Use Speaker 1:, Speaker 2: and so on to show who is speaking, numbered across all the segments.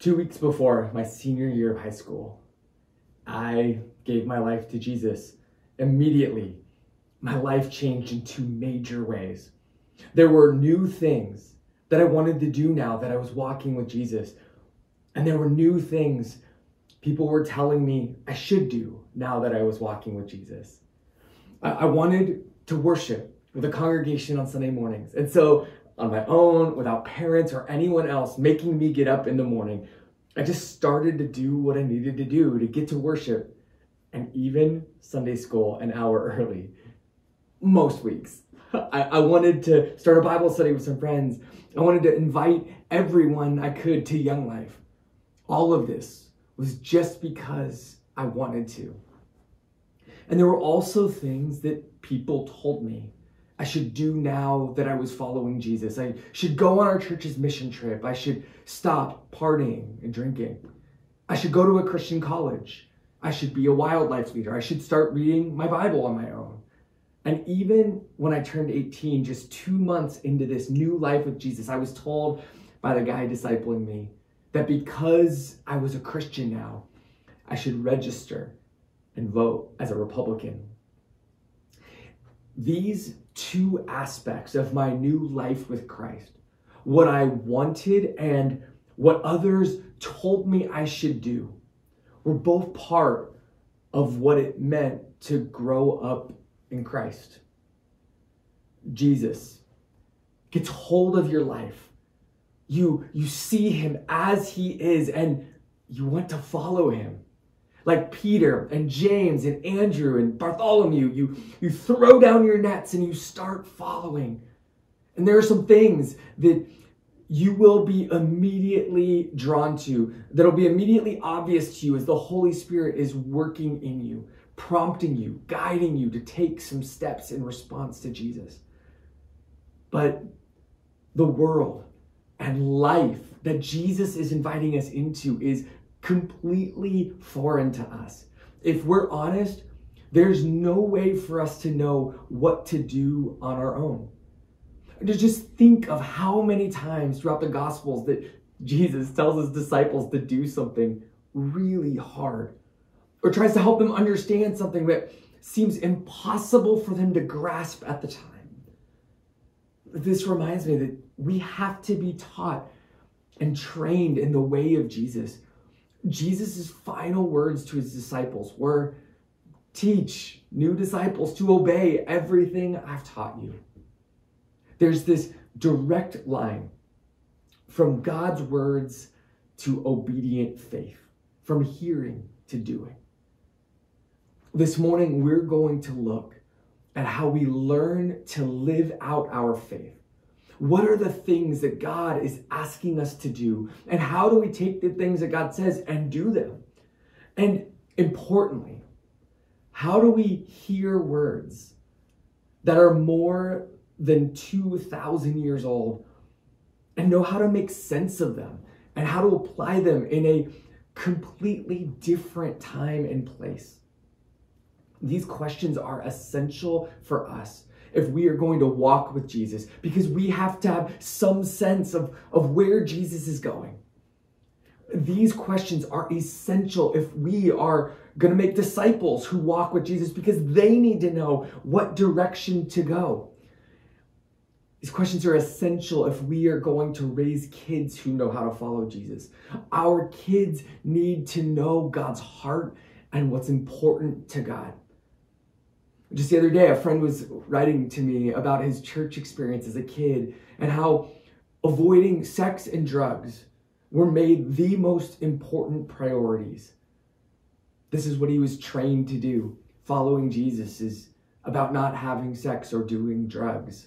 Speaker 1: 2 weeks before my senior year of high school, I gave my life to Jesus. Immediately, my life changed in two major ways. There were new things that I wanted to do now that I was walking with Jesus. And there were new things people were telling me I should do now that I was walking with Jesus. I wanted to worship with a congregation on Sunday mornings. And so on my own, without parents or anyone else making me get up in the morning, I just started to do what I needed to do to get to worship, and even Sunday school an hour early, most weeks. I wanted to start a Bible study with some friends. I wanted to invite everyone I could to Young Life. All of this was just because I wanted to. And there were also things that people told me I should do now that I was following Jesus. I should go on our church's mission trip. I should stop partying and drinking. I should go to a Christian college. I should be a wildlife leader. I should start reading my Bible on my own. And even when I turned 18, just 2 months into this new life with Jesus, I was told by the guy discipling me that because I was a Christian now, I should register and vote as a Republican. These two aspects of my new life with Christ, what I wanted and what others told me I should do, were both part of what it meant to grow up in Christ. Jesus gets hold of your life. You see him as he is, and you want to follow him. Like Peter and James and Andrew and Bartholomew, you throw down your nets and you start following. And there are some things that you will be immediately drawn to, that'll be immediately obvious to you as the Holy Spirit is working in you, prompting you, guiding you to take some steps in response to Jesus. But the world and life that Jesus is inviting us into is completely foreign to us. If we're honest, there's no way for us to know what to do on our own. To just think of how many times throughout the Gospels that Jesus tells his disciples to do something really hard, or tries to help them understand something that seems impossible for them to grasp at the time. This reminds me that we have to be taught and trained in the way of Jesus. Jesus' final words to his disciples were, "Teach new disciples to obey everything I've taught you." There's this direct line from God's words to obedient faith, from hearing to doing. This morning, we're going to look at how we learn to live out our faith. What are the things that God is asking us to do? And how do we take the things that God says and do them? And importantly, how do we hear words that are more than 2,000 years old and know how to make sense of them and how to apply them in a completely different time and place? These questions are essential for us if we are going to walk with Jesus, because we have to have some sense of where Jesus is going. These questions are essential if we are going to make disciples who walk with Jesus, because they need to know what direction to go. These questions are essential if we are going to raise kids who know how to follow Jesus. Our kids need to know God's heart and what's important to God. Just the other day, a friend was writing to me about his church experience as a kid and how avoiding sex and drugs were made the most important priorities. This is what he was trained to do. Following Jesus is about not having sex or doing drugs.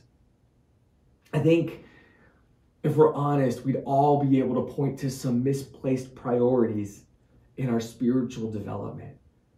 Speaker 1: I think if we're honest, we'd all be able to point to some misplaced priorities in our spiritual development.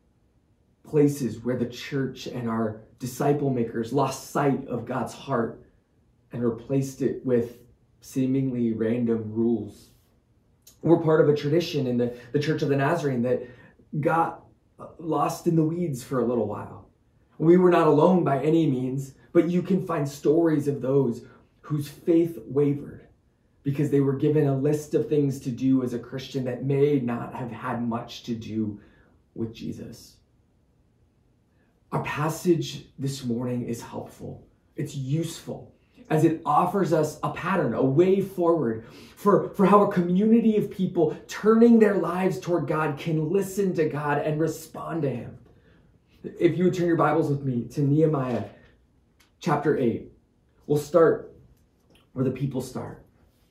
Speaker 1: Places where the church and our disciple makers lost sight of God's heart and replaced it with seemingly random rules. We're part of a tradition in the Church of the Nazarene that got lost in the weeds for a little while. We were not alone by any means, but you can find stories of those whose faith wavered because they were given a list of things to do as a Christian that may not have had much to do with Jesus. Our passage this morning is helpful. It's useful as it offers us a pattern, a way forward for how a community of people turning their lives toward God can listen to God and respond to him. If you would turn your Bibles with me to Nehemiah chapter 8, we'll start where the people start.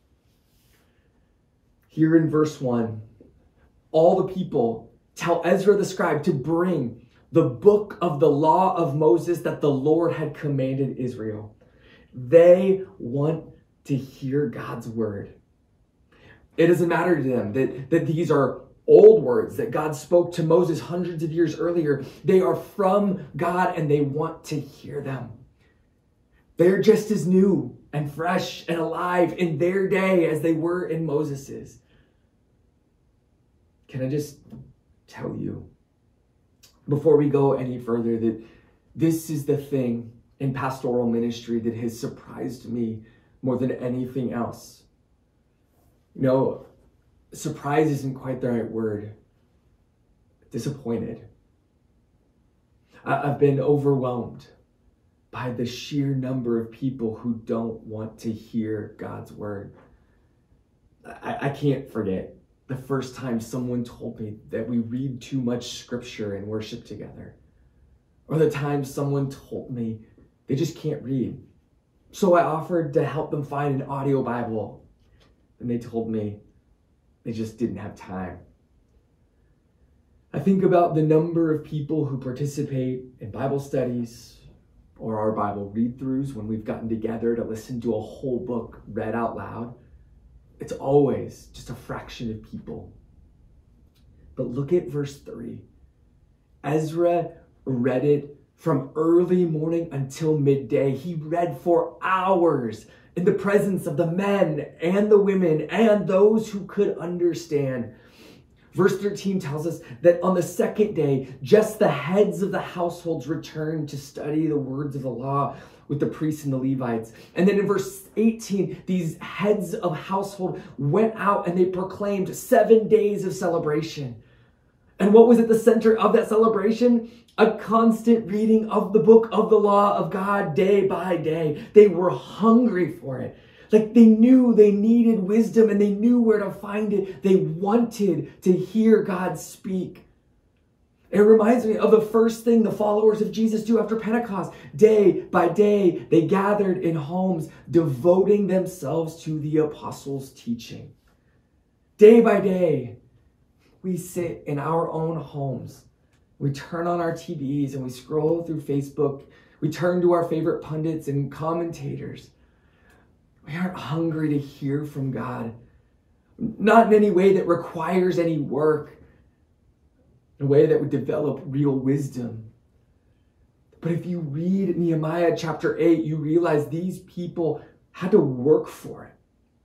Speaker 1: Here in verse 1, all the people tell Ezra the scribe to bring the book of the law of Moses that the Lord had commanded Israel. They want to hear God's word. It doesn't matter to them that these are old words that God spoke to Moses hundreds of years earlier. They are from God and they want to hear them. They're just as new and fresh and alive in their day as they were in Moses's. Can I just tell you, before we go any further, that this is the thing in pastoral ministry that has surprised me more than anything else. Surprise isn't quite the right word. Disappointed. I've been overwhelmed by the sheer number of people who don't want to hear God's word. I can't forget the first time someone told me that we read too much scripture and worship together. Or the time someone told me they just can't read. So I offered to help them find an audio Bible. And they told me they just didn't have time. I think about the number of people who participate in Bible studies or our Bible read-throughs when we've gotten together to listen to a whole book read out loud. It's always just a fraction of people. But look at verse 3. Ezra read it from early morning until midday. He read for hours in the presence of the men and the women and those who could understand. Verse 13 tells us that on the second day, just the heads of the households returned to study the words of the law with the priests and the Levites. And then in verse 18, these heads of household went out and they proclaimed 7 days of celebration. And what was at the center of that celebration? A constant reading of the book of the law of God day by day. They were hungry for it. Like they knew they needed wisdom and they knew where to find it. They wanted to hear God speak. It reminds me of the first thing the followers of Jesus do after Pentecost. Day by day, they gathered in homes, devoting themselves to the apostles' teaching. Day by day, we sit in our own homes. We turn on our TVs and we scroll through Facebook. We turn to our favorite pundits and commentators. We aren't hungry to hear from God. Not in any way that requires any work. In a way that would develop real wisdom. But if you read Nehemiah chapter 8, you realize these people had to work for it.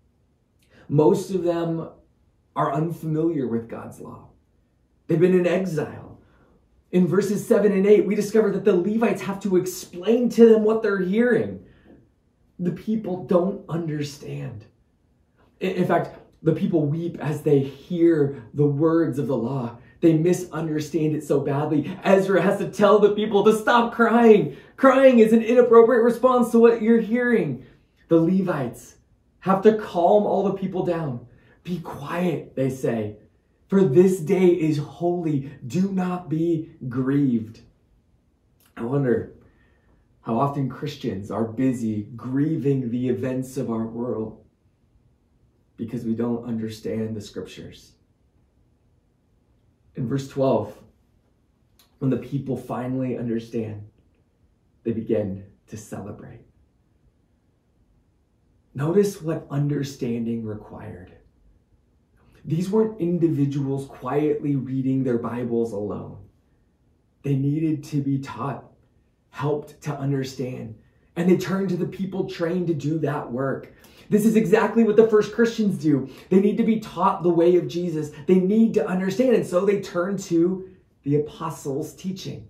Speaker 1: Most of them are unfamiliar with God's law. They've been in exile. In verses 7 and 8, we discover that the Levites have to explain to them what they're hearing. The people don't understand. In fact, the people weep as they hear the words of the law. They misunderstand it so badly. Ezra has to tell the people to stop crying. Crying is an inappropriate response to what you're hearing. The Levites have to calm all the people down. Be quiet, they say, for this day is holy. Do not be grieved. I wonder how often Christians are busy grieving the events of our world because we don't understand the scriptures. In verse 12, when the people finally understand, they begin to celebrate. Notice what understanding required. These weren't individuals quietly reading their Bibles alone. They needed to be taught, helped to understand, and they turned to the people trained to do that work. This is exactly what the first Christians do. They need to be taught the way of Jesus. They need to understand, and so they turn to the apostles' teaching.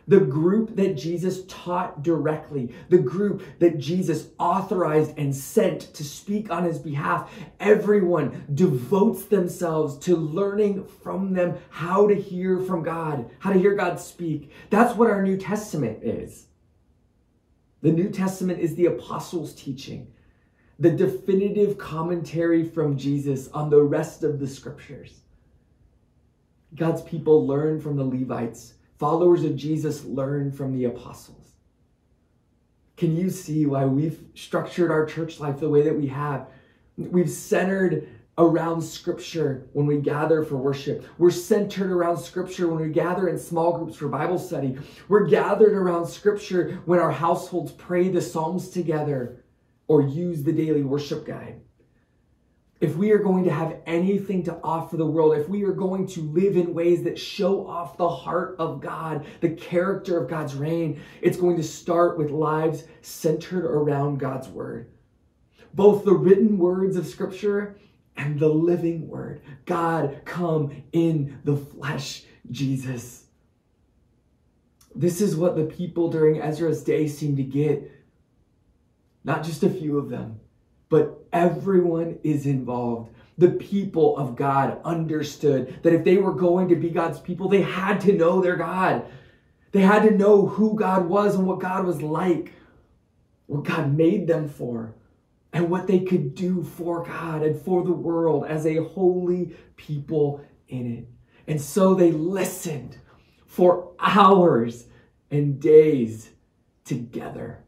Speaker 1: The group that Jesus taught directly, the group that Jesus authorized and sent to speak on his behalf, everyone devotes themselves to learning from them how to hear from God, how to hear God speak. That's what our New Testament is. The New Testament is the apostles' teaching, the definitive commentary from Jesus on the rest of the scriptures. God's people learn from the Levites. Followers of Jesus learn from the apostles. Can you see why we've structured our church life the way that we have? We've centered around Scripture when we gather for worship. We're centered around Scripture when we gather in small groups for Bible study. We're gathered around Scripture when our households pray the Psalms together or use the daily worship guide. If we are going to have anything to offer the world, if we are going to live in ways that show off the heart of God, the character of God's reign, it's going to start with lives centered around God's word. Both the written words of Scripture and the living word. God come in the flesh, Jesus. This is what the people during Ezra's day seemed to get. Not just a few of them, but everyone is involved. The people of God understood that if they were going to be God's people, they had to know their God. They had to know who God was and what God was like, what God made them for, and what they could do for God and for the world as a holy people in it. And so they listened for hours and days together.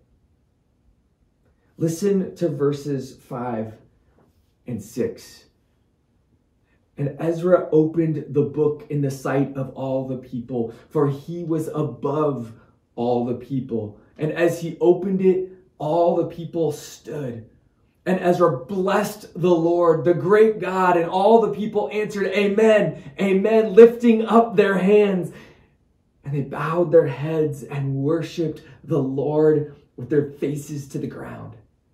Speaker 1: Listen to verses 5 and 6. And Ezra opened the book in the sight of all the people, for he was above all the people. And as he opened it, all the people stood. And Ezra blessed the Lord, the great God, and all the people answered, Amen, Amen, lifting up their hands. And they bowed their heads and worshiped the Lord with their faces to the ground.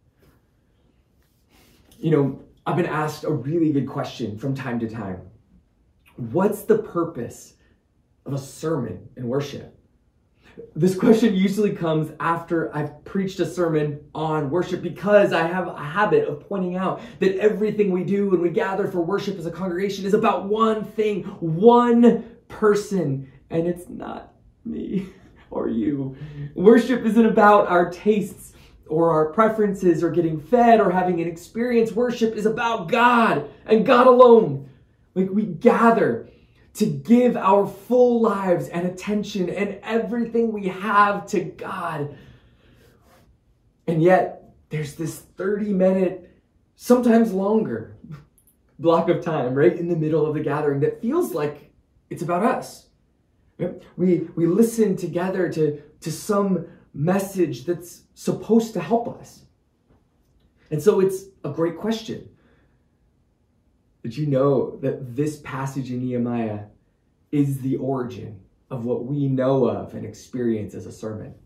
Speaker 1: You know, I've been asked a really good question from time to time. What's the purpose of a sermon in worship? This question usually comes after I've preached a sermon on worship, because I have a habit of pointing out that everything we do when we gather for worship as a congregation is about one thing, one person, and it's not me or you. Worship isn't about our tastes or our preferences or getting fed or having an experience. Worship is about God and God alone. Like, we gather to give our full lives and attention and everything we have to God. And yet there's this 30-minute, sometimes longer, block of time right in the middle of the gathering that feels like it's about us. We listen together to some message that's supposed to help us. And so it's a great question. Did you know that this passage in Nehemiah is the origin of what we know of and experience as a sermon?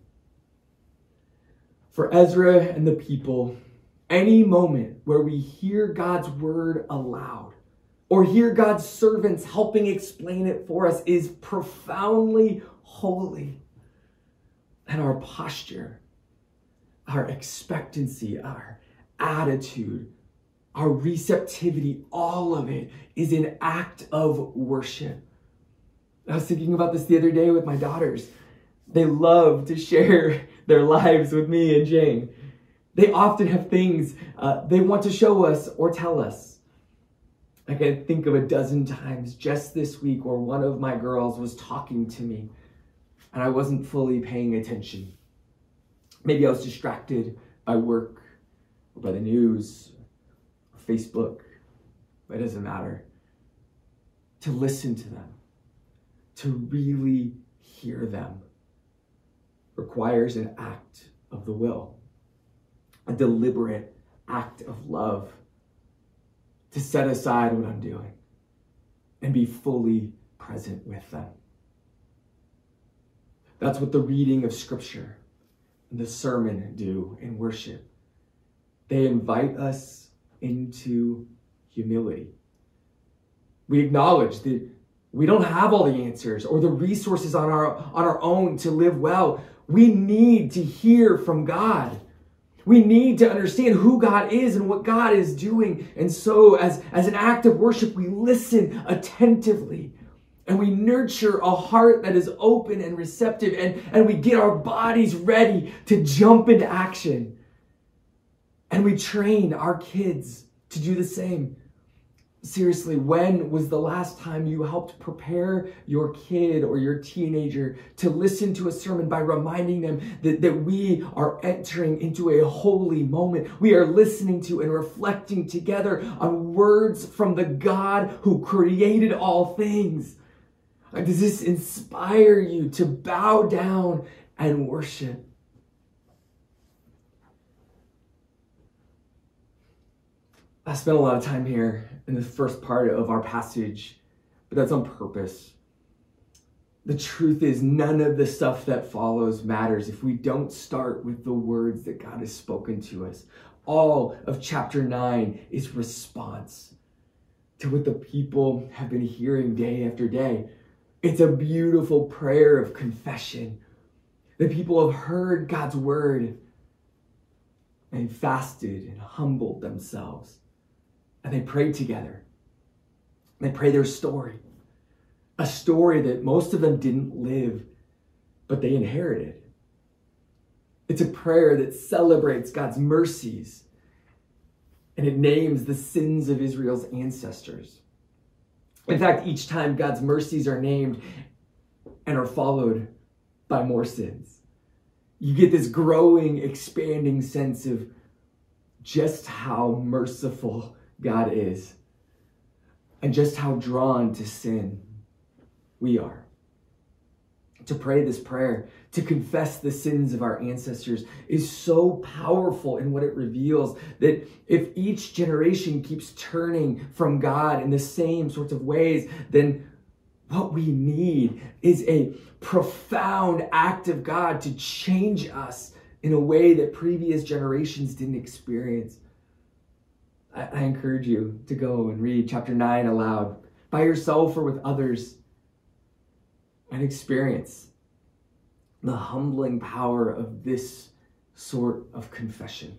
Speaker 1: For Ezra and the people, any moment where we hear God's word aloud or hear God's servants helping explain it for us is profoundly holy. And our posture, our expectancy, our attitude, our receptivity, all of it is an act of worship. I was thinking about this the other day with my daughters. They love to share their lives with me and Jane. They often have things they want to show us or tell us. I can think of a dozen times just this week where one of my girls was talking to me and I wasn't fully paying attention. Maybe I was distracted by work or by the news or Facebook. It doesn't matter. To listen to them, to really hear them, requires an act of the will, a deliberate act of love, to set aside what I'm doing and be fully present with them. That's what the reading of Scripture and the sermon do in worship. They invite us into humility. We acknowledge that We don't have all the answers or the resources on our own to live well. We need to hear from God. We need to understand who God is and what God is doing. And so as an act of worship, we listen attentively and we nurture a heart that is open and receptive, and we get our bodies ready to jump into action. And we train our kids to do the same. Seriously, when was the last time you helped prepare your kid or your teenager to listen to a sermon by reminding them that we are entering into a holy moment? We are listening to and reflecting together on words from the God who created all things. Does this inspire you to bow down and worship? I spent a lot of time here in the first part of our passage, but that's on purpose. The truth is, none of the stuff that follows matters if we don't start with the words that God has spoken to us. All of chapter 9 is response to what the people have been hearing day after day. It's a beautiful prayer of confession. The people have heard God's word and fasted and humbled themselves. And they prayed together. They prayed their story. A story that most of them didn't live, but they inherited. It's a prayer that celebrates God's mercies. And it names the sins of Israel's ancestors. In fact, each time God's mercies are named and are followed by more sins, you get this growing, expanding sense of just how merciful God is and just how drawn to sin we are. To pray this prayer, to confess the sins of our ancestors, is so powerful in what it reveals, that if each generation keeps turning from God in the same sorts of ways, then what we need is a profound act of God to change us in a way that previous generations didn't experience. I encourage you to go and read chapter 9 aloud, by yourself or with others, and experience the humbling power of this sort of confession.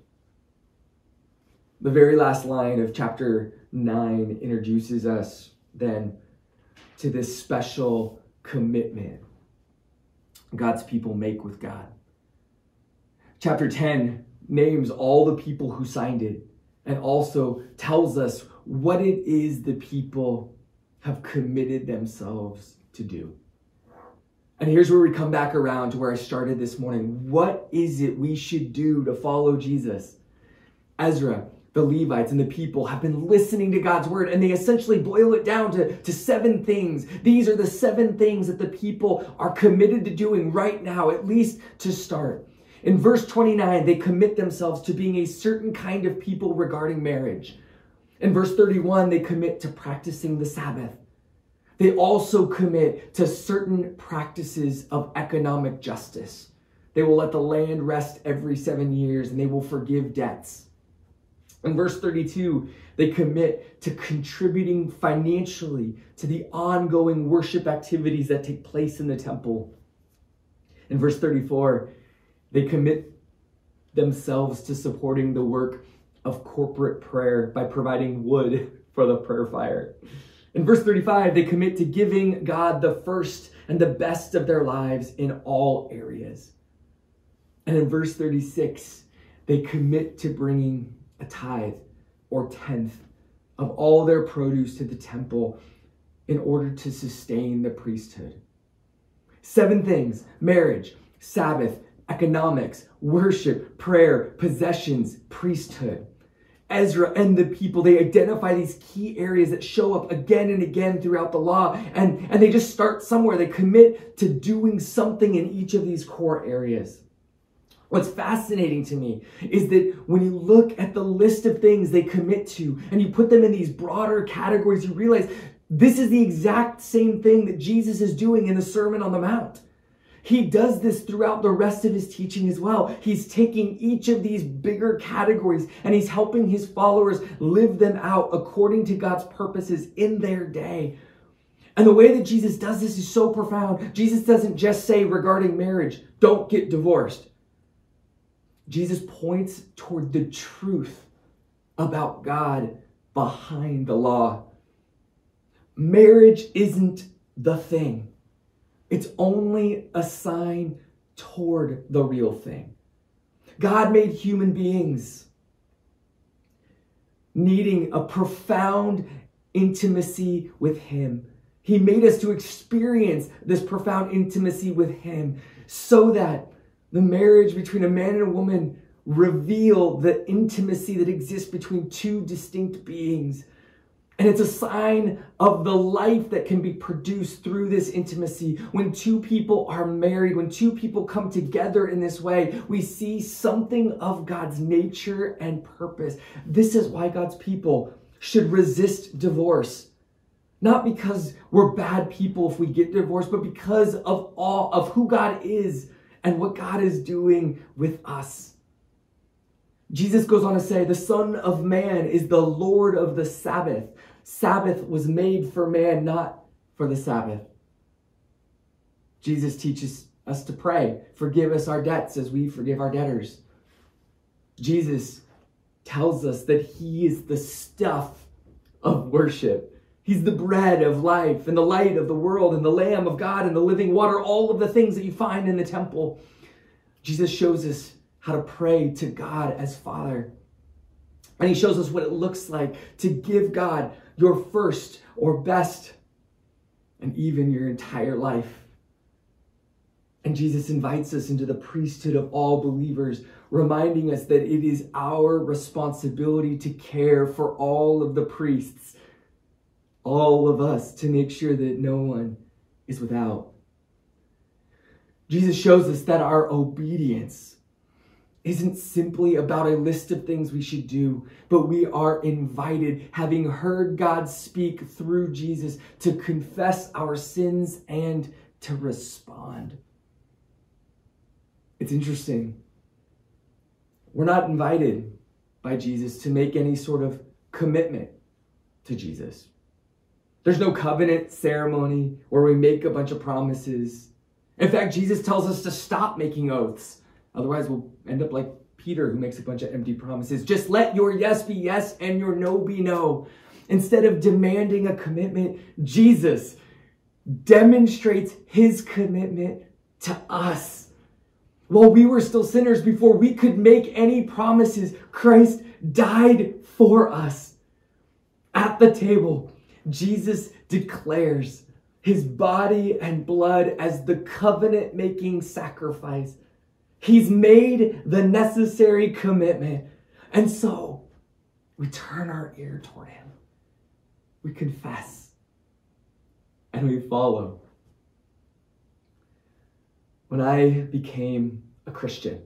Speaker 1: The very last line of chapter 9 introduces us then to this special commitment God's people make with God. Chapter 10 names all the people who signed it and also tells us what it is the people have committed themselves to do. And here's where we come back around to where I started this morning. What is it we should do to follow Jesus? Ezra, the Levites, and the people have been listening to God's word, and they essentially boil it down to 7 things. These are the 7 things that the people are committed to doing right now, at least to start. In verse 29, they commit themselves to being a certain kind of people regarding marriage. In verse 31, they commit to practicing the Sabbath. They also commit to certain practices of economic justice. They will let the land rest every 7 years, and they will forgive debts. In verse 32, they commit to contributing financially to the ongoing worship activities that take place in the temple. In verse 34, they commit themselves to supporting the work of corporate prayer by providing wood for the prayer fire. In verse 35, they commit to giving God the first and the best of their lives in all areas. And in verse 36, they commit to bringing a tithe or tenth of all their produce to the temple in order to sustain the priesthood. 7 things: marriage, Sabbath, economics, worship, prayer, possessions, priesthood. Ezra and the people, they identify these key areas that show up again and again throughout the law, and they just start somewhere. They commit to doing something in each of these core areas. What's fascinating to me is that when you look at the list of things they commit to and you put them in these broader categories, you realize this is the exact same thing that Jesus is doing in the Sermon on the Mount. He does this throughout the rest of his teaching as well. He's taking each of these bigger categories and he's helping his followers live them out according to God's purposes in their day. And the way that Jesus does this is so profound. Jesus doesn't just say regarding marriage, don't get divorced. Jesus points toward the truth about God behind the law. Marriage isn't the thing. It's only a sign toward the real thing. God made human beings needing a profound intimacy with Him. He made us to experience this profound intimacy with Him so that the marriage between a man and a woman reveal the intimacy that exists between two distinct beings. And it's a sign of the life that can be produced through this intimacy. When two people are married, when two people come together in this way, we see something of God's nature and purpose. This is why God's people should resist divorce. Not because we're bad people if we get divorced, but because of all of who God is and what God is doing with us. Jesus goes on to say, the Son of Man is the Lord of the Sabbath. Sabbath was made for man, not for the Sabbath. Jesus teaches us to pray, forgive us our debts as we forgive our debtors. Jesus tells us that He is the stuff of worship. He's the bread of life and the light of the world and the Lamb of God and the living water, all of the things that you find in the temple. Jesus shows us how to pray to God as Father. And He shows us what it looks like to give God your first or best and even your entire life. And Jesus invites us into the priesthood of all believers, reminding us that it is our responsibility to care for all of the priests, all of us, to make sure that no one is without. Jesus shows us that our obedience isn't simply about a list of things we should do, but we are invited, having heard God speak through Jesus, to confess our sins and to respond. It's interesting. We're not invited by Jesus to make any sort of commitment to Jesus. There's no covenant ceremony where we make a bunch of promises. In fact, Jesus tells us to stop making oaths. Otherwise, we'll end up like Peter, who makes a bunch of empty promises. Just let your yes be yes and your no be no. Instead of demanding a commitment, Jesus demonstrates His commitment to us. While we were still sinners, before we could make any promises, Christ died for us. At the table, Jesus declares His body and blood as the covenant-making sacrifice. He's made the necessary commitment. And so we turn our ear toward Him. We confess. And we follow. When I became a Christian,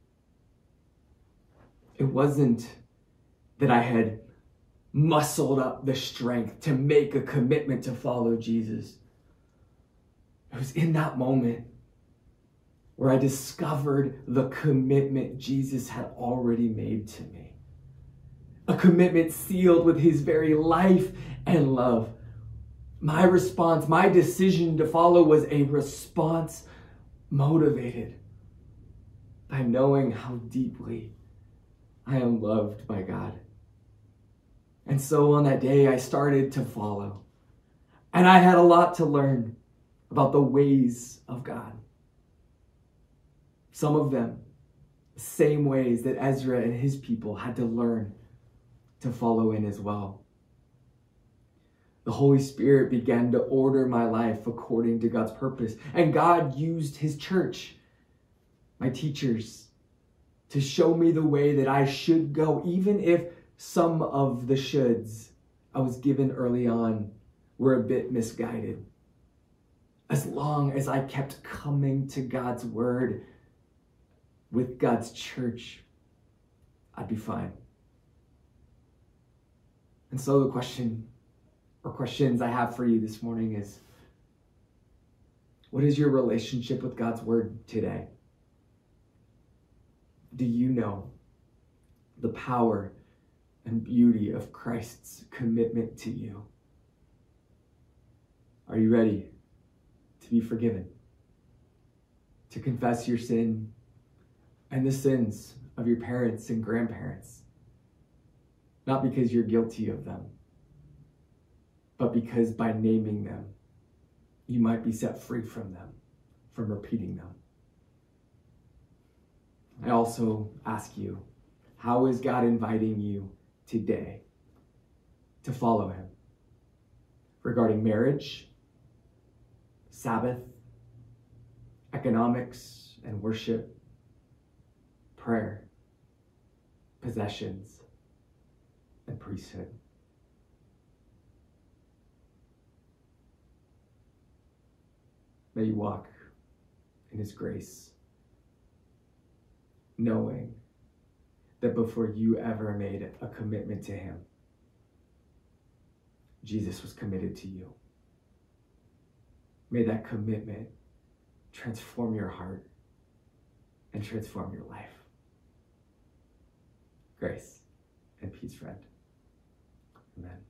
Speaker 1: it wasn't that I had muscled up the strength to make a commitment to follow Jesus. It was in that moment where I discovered the commitment Jesus had already made to me. A commitment sealed with His very life and love. My response, my decision to follow was a response motivated by knowing how deeply I am loved by God. And so on that day, I started to follow. And I had a lot to learn about the ways of God. Some of them, the same ways that Ezra and his people had to learn to follow in as well. The Holy Spirit began to order my life according to God's purpose. And God used His church, my teachers, to show me the way that I should go, even if some of the shoulds I was given early on were a bit misguided. As long as I kept coming to God's word with God's church, I'd be fine. And so the question, or questions I have for you this morning is, what is your relationship with God's word today? Do you know the power and beauty of Christ's commitment to you? Are you ready to be forgiven? To confess your sin and the sins of your parents and grandparents? Not because you're guilty of them, but because by naming them, you might be set free from them, from repeating them. I also ask you, how is God inviting you today to follow him? Regarding marriage, Sabbath, economics and worship, prayer, possessions, and priesthood. May you walk in his grace, knowing that before you ever made a commitment to him, Jesus was committed to you. May that commitment transform your heart and transform your life. Grace and peace, friend. Amen.